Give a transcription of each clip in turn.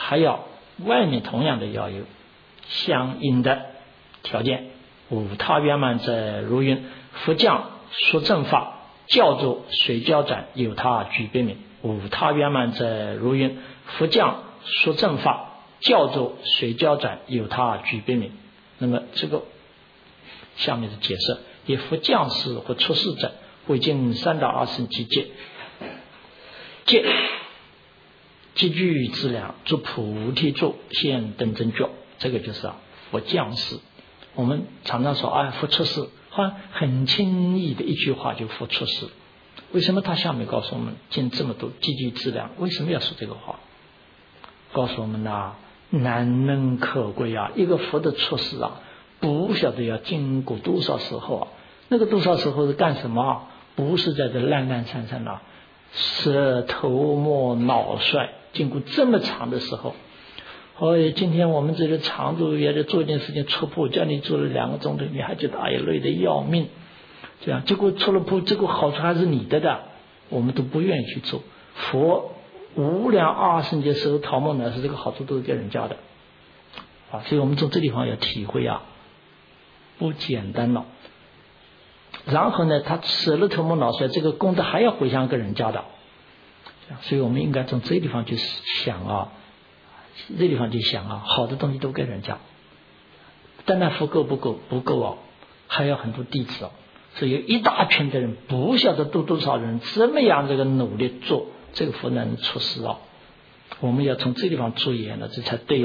还要外面同样的要有相应的条件。五他圆满者如云：佛将说正法，教主随教转，有他举别名。五他圆满者如云：佛将说正法，教主随教转，有他举别名。那么这个下面的解释：以佛将士或出世者，为尽三大阿僧祇戒，戒积聚资粮，诸菩提座，现等正觉。这个就是佛将士。我们常常说佛出世，好像很轻易的一句话就佛出世。为什么他下面告诉我们尽这么多积聚资粮？为什么要说这个话？告诉我们难能可贵一个佛的出世不晓得要经过多少时候那个多少时候是干什么？不是在这懒懒散散是头摸脑衰，经过这么长的时候。今天我们这个长度也在做一件事情，出铺叫你做了2个钟头，你还觉得累得要命，这样结果出了铺，这个好处还是你的，我们都不愿意去做。佛无量阿僧祇时候桃木呢，是这个好处都是给人家的所以我们从这地方要体会不简单了。然后呢，他舍了头目脑衰，这个功德还要回向给人家的，所以我们应该从这地方去想这地方去想好的东西都给人家，单单福够不够？不够还有很多弟子所以有一大群的人不晓得多少人这么样这个努力做这个佛能出世我们要从这地方着眼了，这才对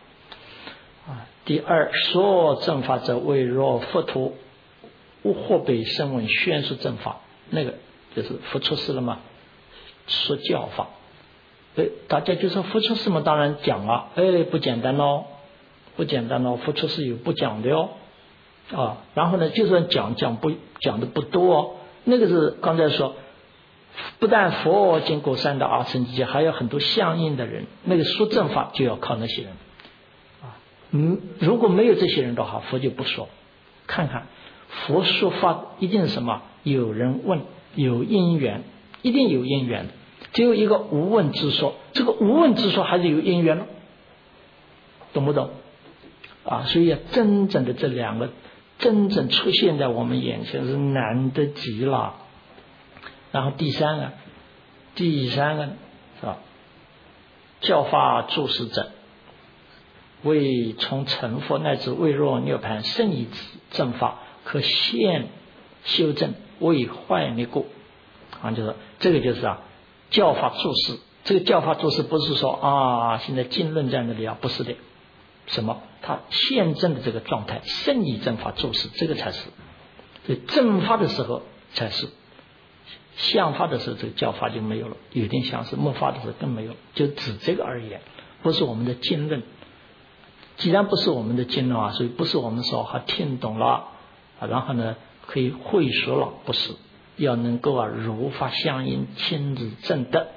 第二，说正法者为若佛陀或被声闻宣说正法，那个就是佛出世了嘛，说教法。大家就说佛出世嘛，当然讲不简单不简单佛出世有不讲的然后呢，就算讲的不多那个是刚才说，不但佛经过三大阿僧祇劫，还有很多相应的人，那个说正法就要靠那些人如果没有这些人的话，佛就不说。看看佛说法一定是什么？有人问，有因缘，一定有因缘的。只有一个无问之说，这个无问之说还是有因缘懂不懂所以真正的这2个真正出现在我们眼前是难得极了。然后第三个是吧？教法住世者，为从成佛乃至未若涅盘甚以正法，可现修正，为坏灭故就是这个就是教法住世。这个教法住世不是说现在经论在那里不是的，什么？他现正的这个状态，甚以正法住世，这个才是。所以正法的时候才是，相法的时候这个教法就没有了，有点相似；末法的时候更没有，就指这个而言，不是我们的经论。既然不是我们的经论所以不是我们说还听懂了然后呢可以会说了，不是。要能够如法相应，亲自证得。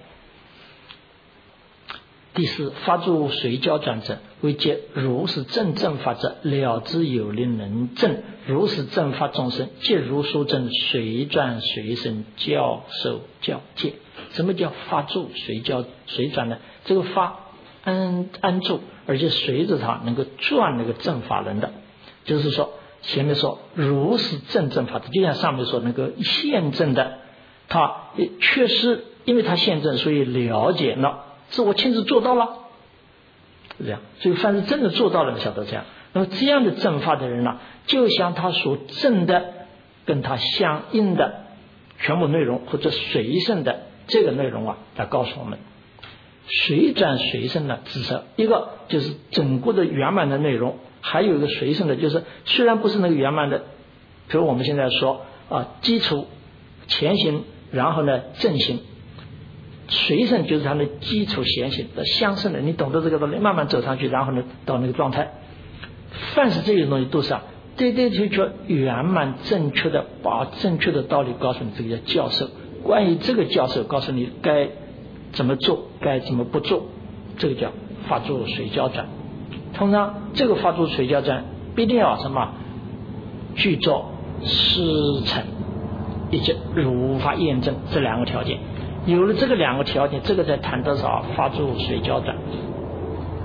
第四，发诸随教转者，为解如是正法者，了知有灵能证，如是正法众生，皆如说证，随转随生，教授教戒。什么叫发诸随转呢？这个发安住，而且随着它能够转那个正法轮的，就是说前面说如是正法的，就像上面说那个现证的，他确实因为他现证，所以了解了，是我亲自做到了，是这样。所以凡是真的做到了，你晓得这样。那么这样的正法的人就像他所证的跟他相应的全部内容或者随顺的这个内容来告诉我们，随转随生呢，只是一个就是整个的圆满的内容，还有一个随生的，就是虽然不是那个圆满的，比如我们现在说基础前行，然后呢正行，随生就是它的基础前行的相生的，你懂得这个道理，慢慢走上去，然后呢到那个状态。凡是这些东西都是对确圆满正确的，把正确的道理告诉你，这个叫教授。关于这个教授告诉你该怎么做，该怎么不做，这个叫发诸随教转。通常这个发诸随教转必定要什么？具足师承以及如法验证这2个条件。有了这个2个条件，这个才谈得上发诸随教转。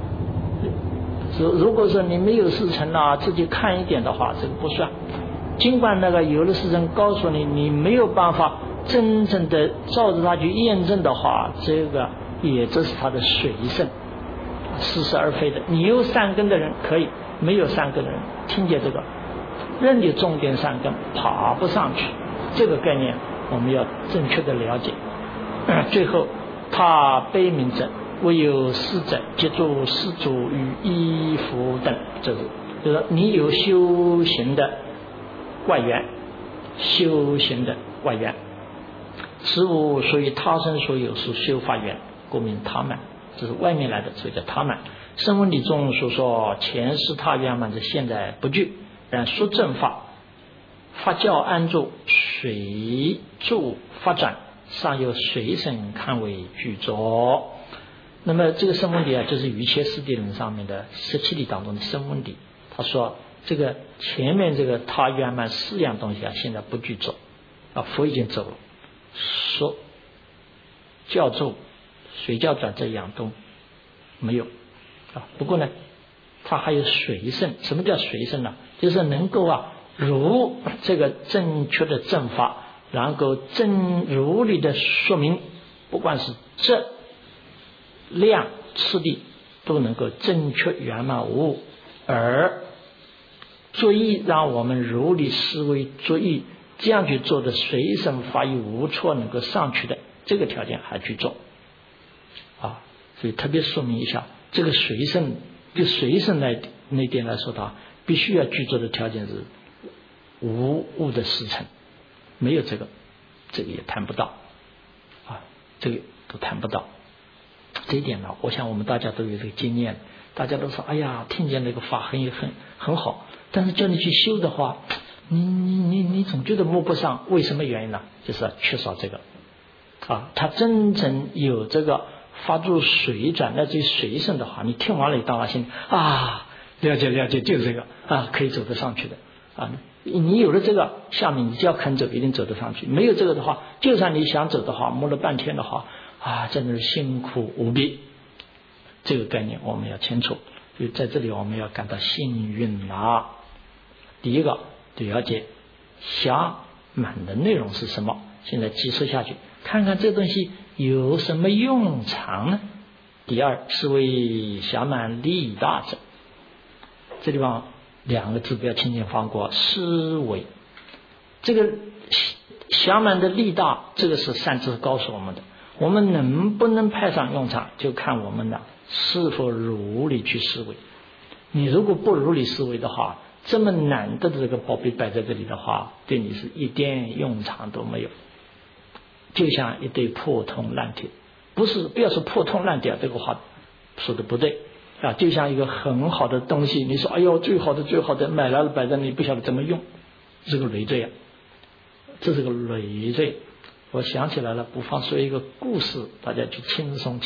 如果说你没有师承啊，自己看一点的话，这个不算。尽管那个有的师承告诉你，你没有办法真正的照着它去验证的话，这个也这是他的随圣，似是而非的。你有善根的人可以，没有善根的人听见这个，任你种点善根，爬不上去。这个概念我们要正确的了解。最后，他悲悯者，唯有师者，接住施主与衣服等，就是说你有修行的外缘，修行的外缘，此物属于他生所有，是修法缘，故名他们，这是外面来的，所以叫他们。声闻理中所说前世他圆满者，现在不具，然说正法，法教安住，随住发展，尚有随身看为具足。那么这个声闻理啊，就是瑜伽师地论上面的17理当中的声闻理。他说这个前面这个他圆满4样东西啊，现在不具足啊，佛已经走了，说教住随教转这样都没有啊。不过呢，他还有随圣。什么叫随圣呢？就是能够啊如这个正确的正法，然后如理的说明，不管是质量次第都能够正确圆满无误，而作意让我们如理思维作意，这样去做的随身法语无错能够上去的，这个条件还去做啊。所以特别说明一下，这个随身就随身那点来说的话，必须要具足的条件是无误的师承，没有这个也谈不到啊，这个都谈不到。这一点呢，我想我们大家都有这个经验，大家都说哎呀，听见那个法很好，但是叫你去修的话，你总觉得摸不上，为什么原因呢？就是缺少这个啊。他真正有这个发出随转乃至于随顺的话，你听完了，你当然心啊，了解，就是这个啊，可以走得上去的啊。你有了这个，下面你只要肯走，一定走得上去。没有这个的话，就算你想走的话，摸了半天的话啊，真的是辛苦无比。这个概念我们要清楚，所以在这里我们要感到幸运啊。第一个了解暇满的内容是什么，现在记述下去，看看这东西有什么用场呢？第二是为暇满利大者，这地方2个字不要轻轻放过，思维。这个暇满的利大，这个是善知识告诉我们的，我们能不能派上用场，就看我们的是否如理去思维。你如果不如理思维的话，这么难得的这个宝贝摆在这里的话，对你是一点用场都没有，就像一堆破铜烂铁。不要说破铜烂铁，这个话说的不对啊。就像一个很好的东西，你说哎呦最好的买来了摆在那里，不晓得怎么用，是个累赘啊，这是个累赘。我想起来了，不妨说一个故事，大家去轻松。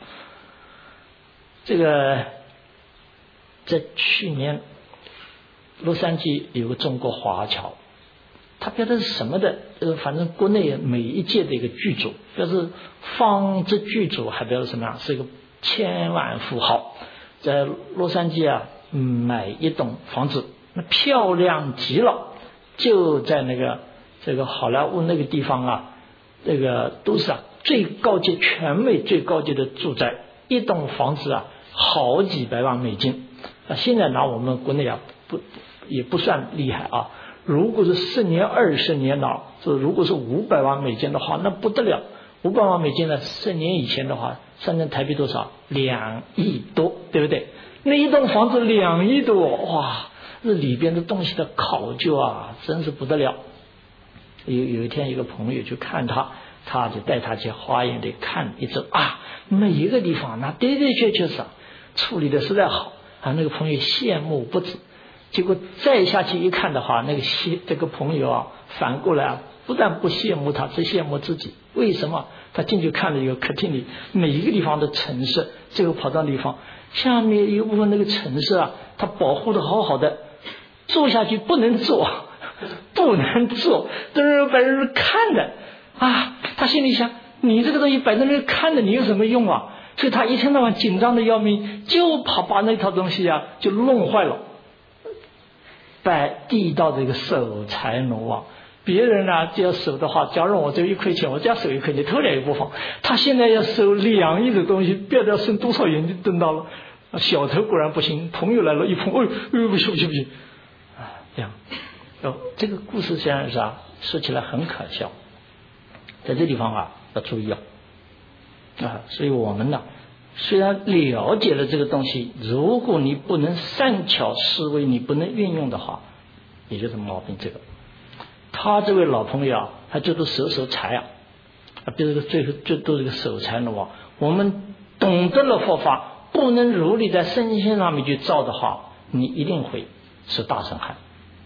这个在去年洛杉矶有个中国华侨，他不晓得是什么的，反正国内每一届的一个剧组，就是纺织剧组，还不知道什么样，是一个千万富豪，在洛杉矶啊买一栋房子，那漂亮极了，就在这个好莱坞那个地方啊，这个都是最高级全美最高级的住宅，一栋房子啊好几百万美金啊。现在拿我们国内啊也不算厉害啊，如果是10年20年了，如果是500万美金的话，那不得了。500万美金呢，10年以前的话，算成台币多少？2亿多，对不对？那一栋房子2亿多，哇，这里边的东西的考究啊，真是不得了。有一天一个朋友去看他就带他去花园里看一周啊，每一个地方那的确是处理的实在好啊，那个朋友羡慕不止。结果再下去一看的话，这个朋友啊，反过来啊，不但不羡慕他，只羡慕自己。为什么？他进去看了一个客厅里，每一个地方的陈设，这个跑到地方，下面一部分那个陈设啊，他保护的好好的，坐下去不能坐，都是摆在那看的啊。他心里想，你这个东西摆在那看的，你有什么用啊？ 所以他一天到晚紧张的要命，就怕把那套东西啊就弄坏了。拜地道的一个守财奴王，别人呢就要守的话，假如我只有1块钱，我只要守1块钱，偷点也不妨。他现在要守2亿的东西，不知道要剩多少眼睛瞪到了。小偷果然不行，朋友来了一碰，不行，这样。这个故事虽然是说起来很可笑，在这地方要注意所以我们呢，虽然了解了这个东西，如果你不能善巧思维，你不能运用的话，也就是毛病。这个他这位老朋友他就是守财比如说最多这个守财的话，我们懂得了佛法，不能如理在身心上面去造的话，你一定会受大伤害。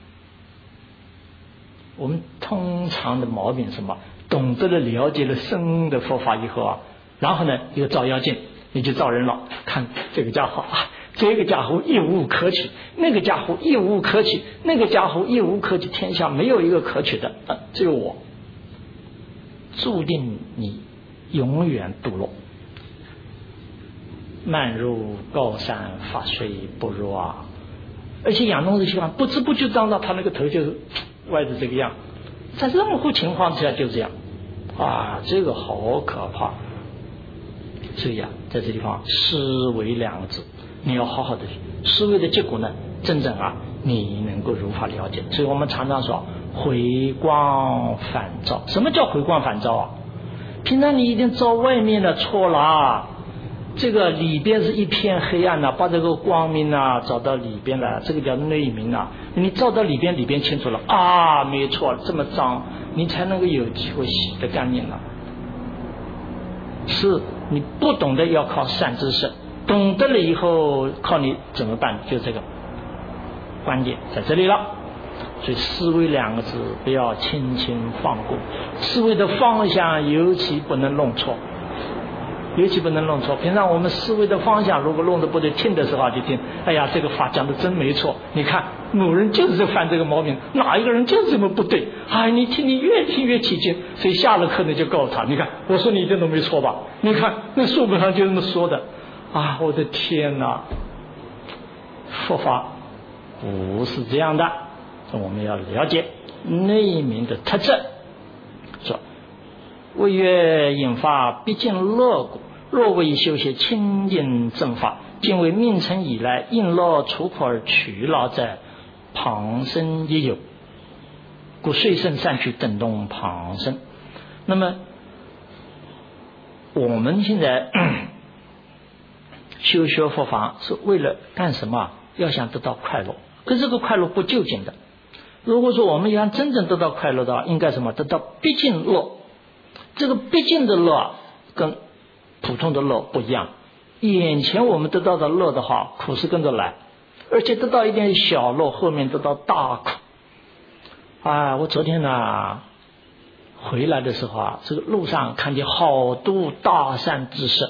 我们通常的毛病是什么？懂得了了解了深的佛法以后然后呢一个照妖镜，你就照人了，看这个家伙这个家伙一无可取，那个家伙一无可取，那个家伙一无可取，天下没有一个可取的只有我，注定你永远堕落。慢如高山，发水不入而且养动的习惯不知不觉当到他那个头就是歪着这个样，在任何情况之下就这样这个好可怕。所以在这地方思维2个字，你要好好的思维的结果呢，真正你能够如法了解。所以我们常常说回光返照。什么叫回光返照平常你一定照外面的错了这个里边是一片黑暗把这个光明照到里边来，这个叫内明你照到里边清楚了没错，这么脏你才能够有机会洗得干净了。是你不懂得要靠善知识，懂得了以后靠你怎么办？就这个关键在这里了。所以思维2个字不要轻轻放过，思维的方向尤其不能弄错，平常我们思维的方向如果弄得不对，听的时候就听这个法讲的真没错，你看某人就是犯这个毛病，哪一个人就是这么不对你听你越听越起劲。所以下了课呢就告诉他，你看我说你一点都没错吧，你看那书本上就这么说的我的天哪，佛法不是这样的。我们要了解内明的特质。说为曰引发毕竟乐果，若为修习清净正法，今为命成以来，应乐出苦而取劳者，旁生也有，故遂胜善趣等动旁生。那么我们现在修学佛法是为了干什么？要想得到快乐，可这个快乐不究竟的。如果说我们要真正得到快乐的话，应该什么？得到毕竟乐。这个毕竟的乐跟普通的乐不一样，眼前我们得到的乐的话，苦是跟着来，而且得到一点小乐，后面得到大苦。我昨天回来的时候这个路上看见好多大善知识，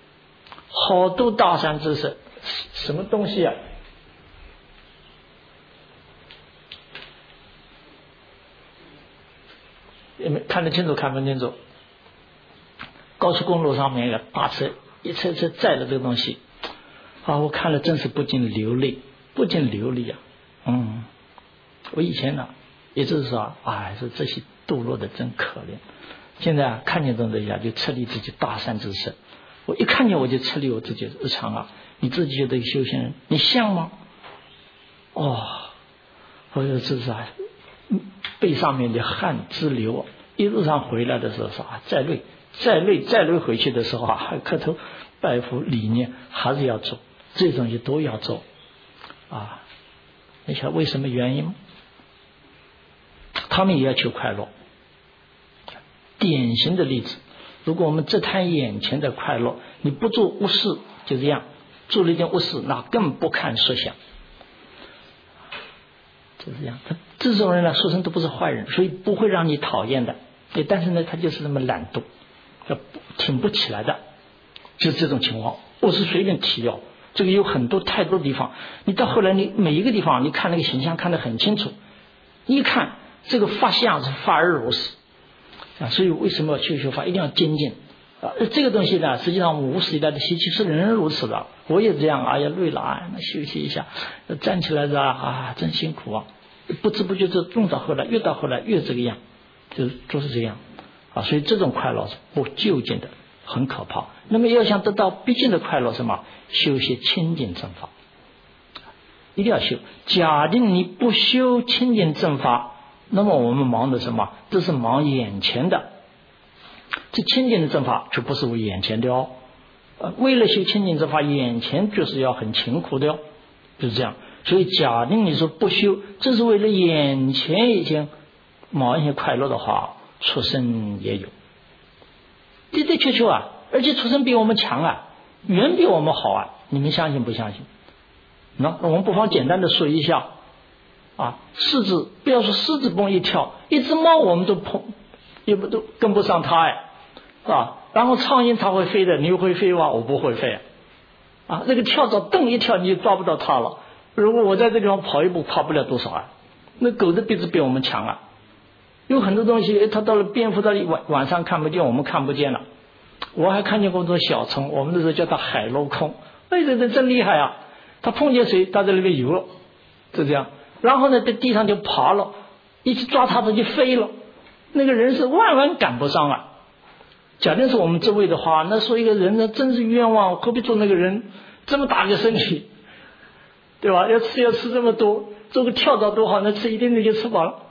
什么东西看得清楚看不清楚。高速公路上面有大车一车车载的这个东西我看了真是不禁流泪我以前也就是说说这些堕落的真可怜。现在看见这种人就撤离自己大善知识，我一看见我就撤离我自己的日常你自己觉得修行人你像吗？我就是背上面的汗直流。一路上回来的时候说再累回去的时候还磕头拜佛理念，还是要做这种东西都要做你晓得为什么原因吗？他们也要求快乐。典型的例子，如果我们只谈眼前的快乐，你不做无事就这样，做了一件无事那更不看设想，就这样。这种人说真都不是坏人，所以不会让你讨厌的。但是呢他就是那么懒惰，挺不起来的，就是这种情况。我是随便提这个有太多地方，你到后来你每一个地方你看那个形象看得很清楚，一看这个法相是法而如是所以为什么要修法一定要精进这个东西呢，实际上无始以来的习气是人人如此的。我也这样，哎呀累了，那休息一下，站起来真辛苦啊！不知不觉就弄到后来，越到后来越这个样，就是这样所以这种快乐是不究竟的，很可怕。那么要想得到毕竟的快乐，什么？修些清净正法，一定要修。假定你不修清净正法，那么我们忙的什么？这是忙眼前的。这清净的正法就不是为眼前的为了修清净正法，眼前就是要很勤苦的就是这样。所以假定你说不修，这是为了眼前已经忙一些快乐的话，出生也有，的的确确而且出生比我们强远比我们好你们相信不相信？那我们不妨简单的说一下狮子，不要说狮子蹦一跳，一只猫我们都跟不上它然后苍蝇它会飞的，你会飞吗？我不会飞那个跳蚤蹬一跳你就抓不到它了。如果我在这个地方跑一步，跑不了多少那狗的鼻子比我们强有很多东西它到了蝙蝠到晚上看不见，我们看不见了。我还看见过这种小虫，我们那时候叫它海镂空，这真厉害它碰见水它在那边游了，就这样。然后呢在地上就爬了，一去抓它就飞了，那个人是万万赶不上假定是我们这位的话，那说一个人呢真是冤枉，何必做那个人这么大个身体，对吧？要吃这么多，做个跳蚤多好，那吃一点点就吃饱了。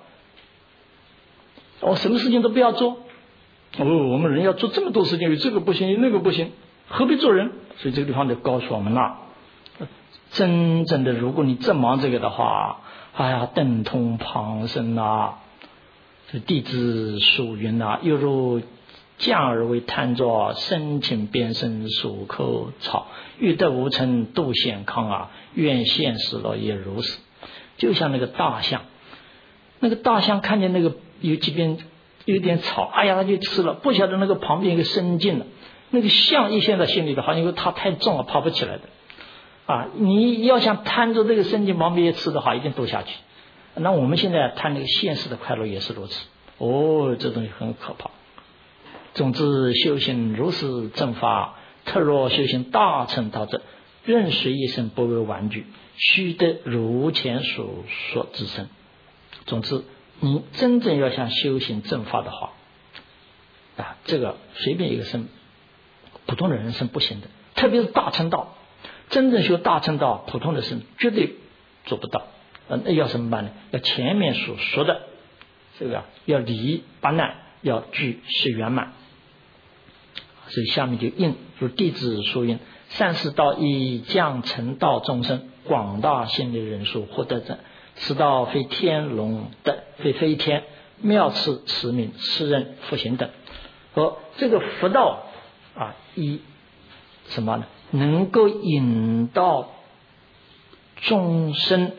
什么事情都不要做我们人要做这么多事情，有这个不行，有那个不行，何必做人？所以这个地方就告诉我们真正的如果你正忙这个的话，登通旁生这弟子属云又如降而为贪着，深情边生属口草，欲得无成度显康愿现实了也如此。就像那个大象看见那个有几边有点草，它就吃了，不晓得那个旁边一个深径了，那个象一现在心里的话，因为它太重了，跑不起来的你要想贪着这个深径旁边吃的话，一定堕下去。那我们现在贪那个现实的快乐也是如此这东西很可怕。总之修行如是正法，特若修行大乘道者，任谁一生不为玩具，须得如前所说之身。总之你真正要想修行正法的话这个随便一个生普通的人生不行的，特别是大乘道，真正修大乘道，普通的生绝对做不到。那要什么办呢？要前面所说的这个要离八难，要具是圆满。所以下面就应如弟子所云：善事道以降成道众生，广大心力人数获得者，此道非天龙的，非飞天妙次持名世人福行等。这个佛道以什么呢？能够引导众生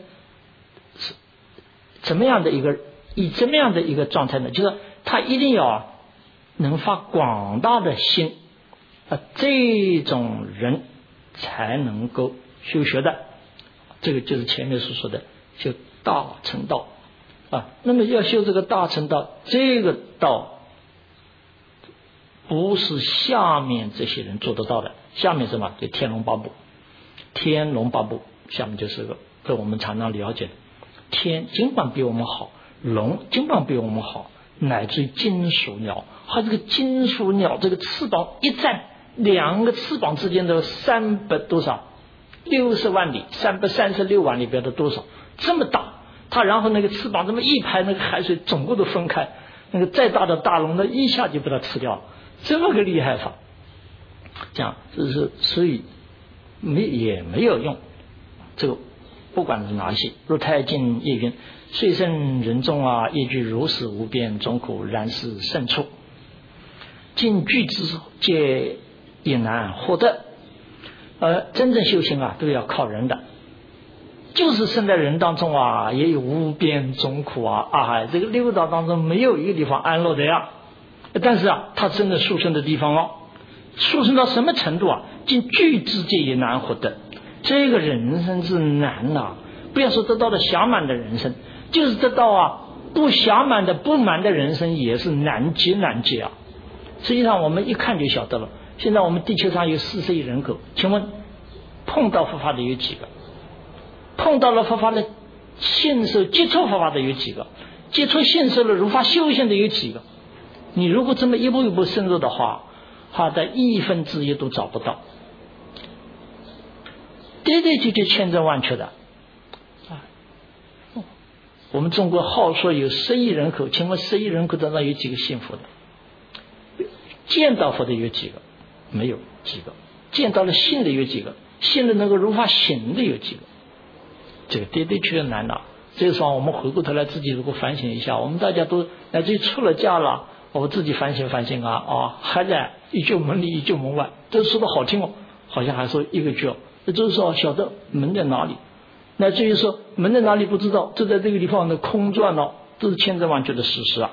怎么样的以怎么样的一个状态呢？就是他一定要能发广大的心这种人才能够修学的。这个就是前面所说的修大乘道那么要修这个大乘道，这个道不是下面这些人做得到的。下面什么？就天龙八部。天龙八部下面就是这我们常常了解的，天尽管比我们好，龙尽管比我们好，乃至于金属鸟，它这个金属鸟这个翅膀一展，两个翅膀之间的300多少60万里，336万里，不晓得多少，这么大。它然后那个翅膀这么一拍，那个海水总共都分开，那个再大的大龙呢，一下就把它吃掉了，这么个厉害法。这样所以也没有用。这个不管是哪一些，如太净业云：虽生人众业具如是无边众苦，然是胜处，尽具之皆也难获得。真正修行都要靠人的，就是生在人当中也有无边众苦这个六道当中没有一个地方安乐的但是他真的殊胜的地方殊胜到什么程度尽具之界也难获得。这个人生是难不要说得到了暇满的人生，就是得到不暇满的不满的人生也是难劫实际上我们一看就晓得了。现在我们地球上有40亿人口，请问碰到佛法的有几个？碰到了佛法的信受接触佛法的有几个？接触信受了如法修行的有几个？你如果这么一步一步深入的话，他的1分之一都找不到，对千真万确的。我们中国号说有10亿人口，请问10亿人口当中有几个信佛的？见到佛的有几个？没有几个。见到了信的有几个？信的能够如法行的有几个？这个确确难了。这个时候我们回过头来自己如果反省一下，我们大家都乃至于出了家了，我自己反省啊，还在一救门里一救门外，这说的好听哦，好像还说一个句哦，也就是说晓得门在哪里，乃至于说门在哪里不知道，就在这个地方的空转了，都是千真万确的事实啊。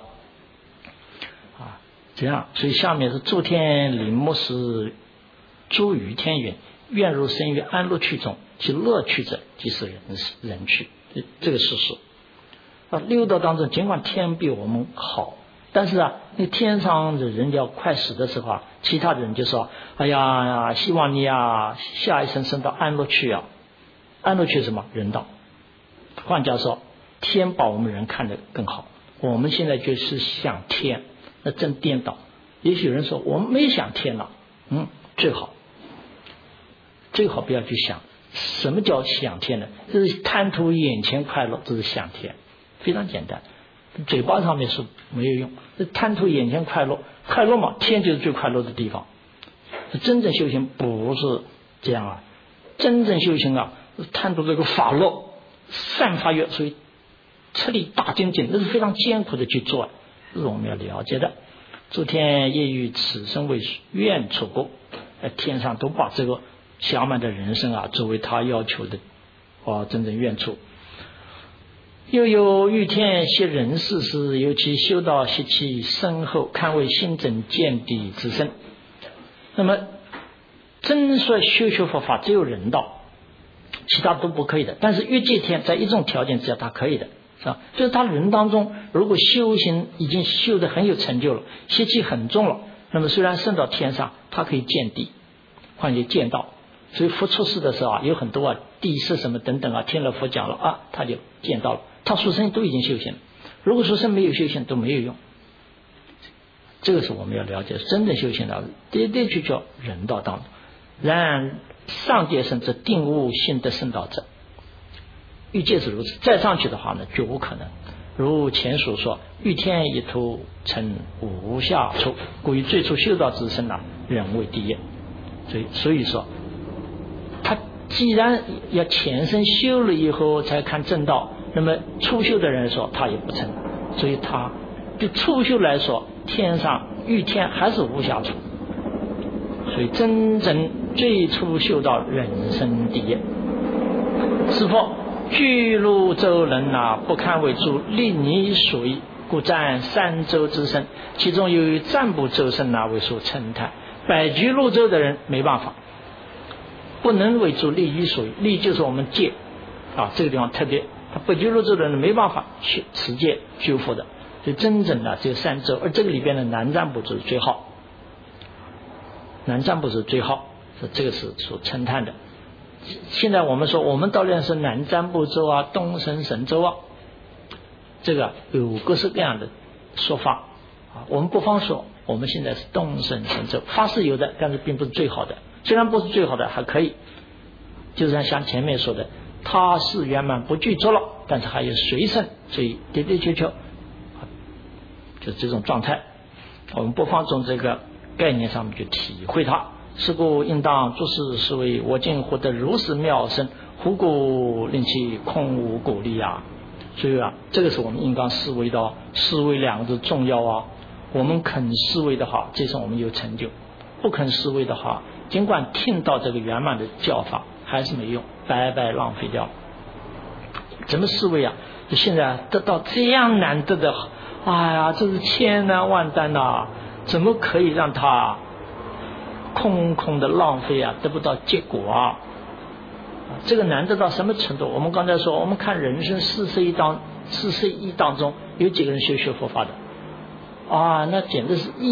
这样，所以下面是诸天理目是诸于天云，愿入生于安乐趣中，其乐趣者即是人趣，这个事实。六道当中，尽管天比我们好，但是那天上的人要快死的时候其他的人就说：“哎呀，希望你下一生升到安乐趣啊！安乐趣是什么？人道。换句话说，天把我们人看得更好，我们现在就是想天。”那真颠倒。也许有人说我们没想天了，最好不要去想。什么叫想天呢？这是贪图眼前快乐，这是想天，非常简单。嘴巴上面说没有用，贪图眼前快乐嘛，天就是最快乐的地方。真正修行不是这样啊，真正修行贪图这个法乐，散发愿，所以彻力大精进，那是非常艰苦的去做。这是我们要了解的。诸天业于此生为愿处故，天上都把这个暇满的人生作为他要求的真正愿处。又有欲天些人世时，尤其修道习气深厚，堪为心正见地之身。那么真说修佛法只有人道，其他都不可以的。但是欲界天在一种条件之下他可以的，是吧？就是他人当中如果修行已经修得很有成就了，习气很重了，那么虽然升到天上他可以见地，换言见道。所以佛出世的时候有很多地势什么等等听了佛讲了他就见到了。他出生都已经修行了，如果出生没有修行都没有用。这个是我们要了解真正修行的的确叫人道当中。然上界生之定悟性得圣道者，欲界是如此，再上去的话呢绝无可能。如前所说，欲天一图成无下处，故于最初修道之身人为第一。所以说他既然要前身修了以后才看正道，那么初修的人说他也不成，所以他对初修来说，天上欲天还是无下处。所以真正最初修道人生第一。是否巨鹿洲人不堪为诸利泥水，故占三洲之身，其中由于占卜洲身为所称叹。百居鹿洲的人没办法，不能为诸利益水，利就是我们戒这个地方特别，他百居鹿洲的人没办法去持戒修复的。所以真正的只有三洲，而这个里边的南占卜洲最好，南占卜洲最好，这个是所称叹的。现在我们说我们到底是南占卜洲东胜神洲这个有各式各样的说法我们不妨说我们现在是东胜神洲，法是有的，但是并不是最好的。虽然不是最好的还可以，就是像前面说的他是圆满不具足了，但是还有随胜，所以的确就这种状态，我们不妨从这个概念上面去体会它。是故应当诸事是为我今获得如是妙身，胡故令其空无果力所以这个是我们应当思维的思维两个字重要我们肯思维的话，这是我们有成就；不肯思维的话，尽管听到这个圆满的教法还是没用，白白浪费掉。怎么思维现在得到这样难得的这是千难万难怎么可以让它空空的浪费得不到结果这个难得到什么程度？我们刚才说，我们看人生40亿当中有几个人修佛法的那简直是亿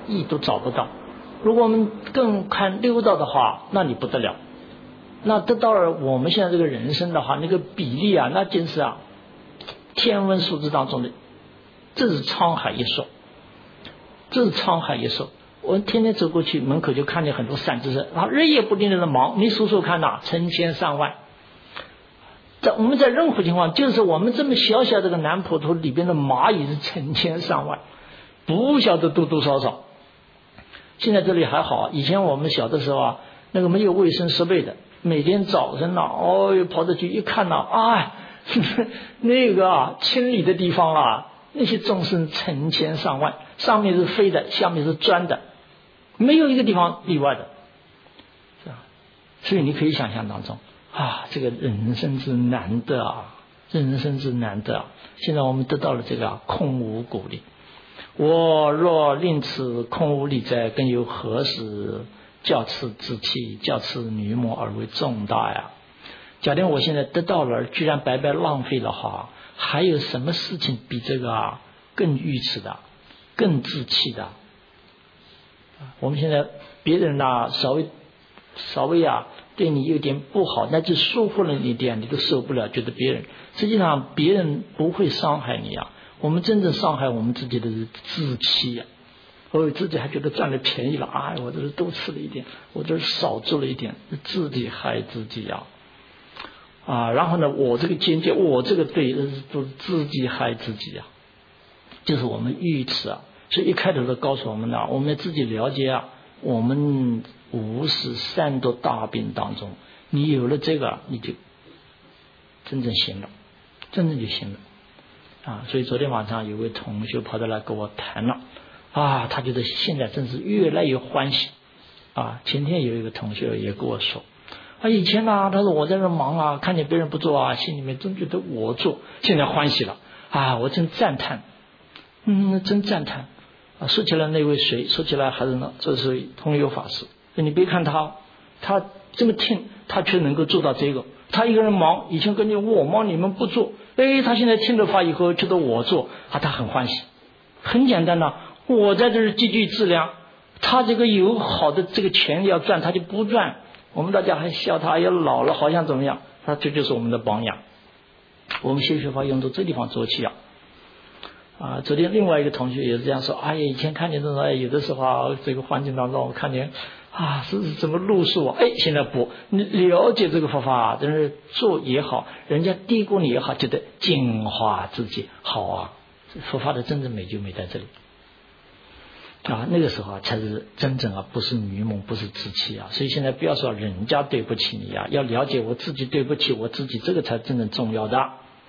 意都找不到。如果我们更看六道的话，那你不得了，那得到了我们现在这个人生的话，那个比例啊，那真是啊天文数字当中的，这是沧海一粟，这是沧海一粟。我天天走过去，门口就看见很多善知识，日夜不定的忙，你数数看呐，成千上万。我们在任何情况，就是我们这么小小这个南普陀里边的蚂蚁是成千上万，不晓得多多少少。现在这里还好，以前我们小的时候啊，那个没有卫生设备的，每天早晨跑着去一看那个清理的地方啦，那些众生成千上万，上面是飞的，下面是钻的，没有一个地方例外的，是吧？所以你可以想象当中这个人生之难得啊，人生之难得啊！现在我们得到了这个空无谷力，我若令此空无力者，更有何时教此之气，教此女魔而为重大呀？假定我现在得到了，居然白白浪费了哈，还有什么事情比这个更愚痴的、更自弃的？我们现在别人稍微对你有点不好，那就疏忽了你一点，你都受不了，觉得别人实际上别人不会伤害你啊，我们真正伤害我们自己的是自欺啊。我自己还觉得赚了便宜了，我这是多吃了一点，我这是少做了一点，自己害自己然后呢，我这个见解，我这个对，都是自己害自己就是我们愚痴所以一开头都告诉我们我们自己了解我们无始三多大病当中，你有了这个，你就真正行了，真正就行了所以昨天晚上有位同学跑到来跟我谈了他觉得现在真是越来越欢喜前天有一个同学也跟我说以前他说我在这忙看见别人不做心里面真觉得我做，现在欢喜了我真赞叹真赞叹说起来那位谁，说起来还是呢，这是通幽法师。你别看他这么听，他却能够做到这个。他一个人忙，以前跟你我忙，你们不做，他现在听了法以后觉得我做他很欢喜。很简单我在这儿积聚资粮，他这个有好的这个钱要赚，他就不赚。我们大家还笑他也老了，好像怎么样？这就是我们的榜样。我们修学法用从这地方做起昨天另外一个同学也是这样说，以前看见这种有的时候这个环境当中我看见是怎么路数现在不，你了解这个佛法真是做也好，人家低估你也好，觉得净化自己好佛法的真正美就美在这里那个时候才是真正不是愚蒙，不是自欺所以现在不要说人家对不起你要了解我自己对不起我自己，这个才真正重要的。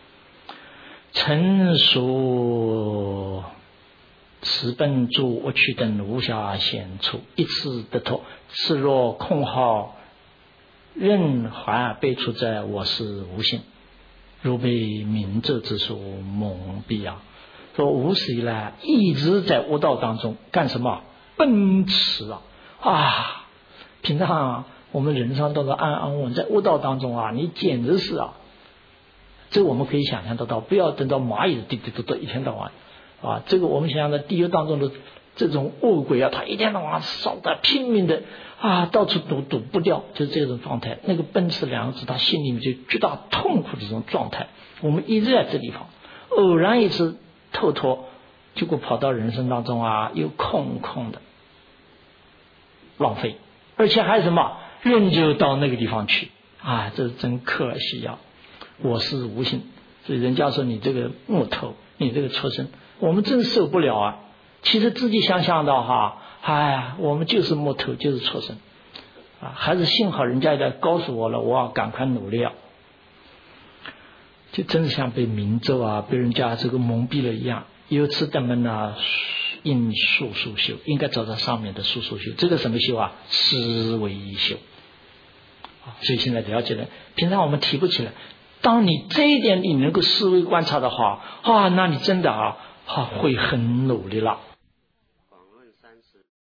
成熟此本诸我取等无暇显处，一次得脱，此若空号任还被处者，我是无心，如被明咒之术蒙蔽说无始以来一直在悟道当中干什么？奔驰平常我们人生都是安安稳稳，在悟道当中你简直是这个我们可以想象得到，不要等到蚂蚁滴滴嘟嘟一天到晚这个我们想象的地狱当中的这种恶鬼他一天到晚烧的拼命的到处躲不掉，就是这种状态。那个奔驰两个字，他心里面就巨大痛苦的这种状态。我们一直在这地方，偶然一次透脱，结果跑到人生当中又空的浪费，而且还什么人就到那个地方去这是真可惜我是无心。所以人家说你这个木头，你这个畜生，我们真受不了其实自己想想到我们就是木头，就是畜生还是幸好人家也告诉我了，我要赶快努力就真是像被明咒被人家这个蒙蔽了一样。由此咱们应速速修，应该走到上面的速速修。这个什么修思维修所以现在了解了，平常我们提不起来，当你这一点你能够思维观察的话那你真的会很努力了